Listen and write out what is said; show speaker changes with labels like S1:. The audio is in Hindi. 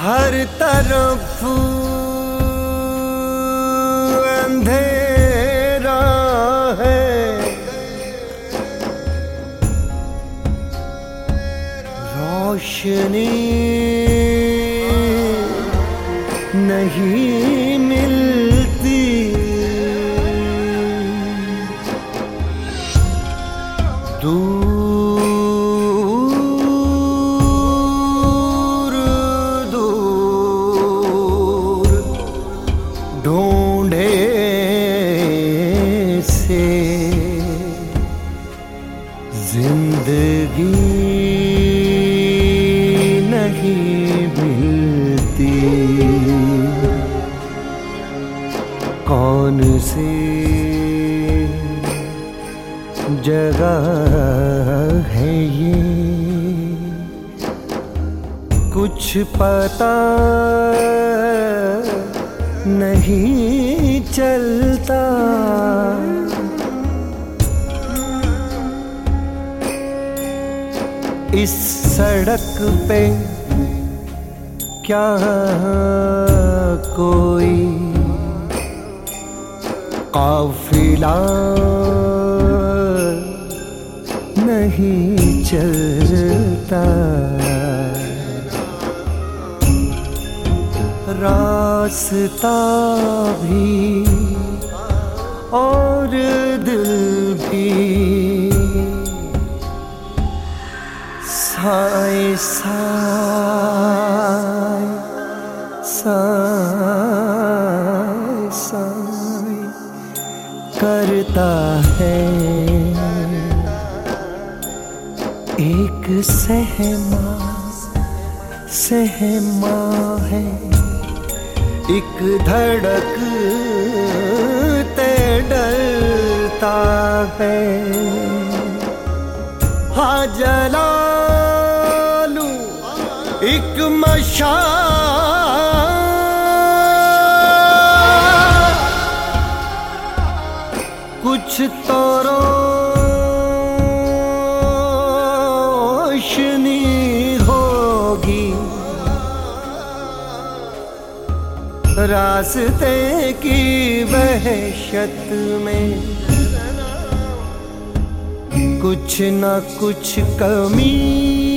S1: हर तरफ अंधेरा है, रोशनी नहीं मिलती। दूर दूर ढूंढे से जिंदगी नहीं मिलती। कौन सी जगह है ये, कुछ पता नहीं चलता। इस सड़क पे क्या कोई काफिला नहीं चलता। रास्ता भी और दिल भी साए साए साए साए करता है। एक सहमा सहमा है, एक धड़कते डरता है। हाँ जला लूं एक मशाल, कुछ तो रोशनी होगी। रास्ते की वहशत में कुछ न कुछ कमी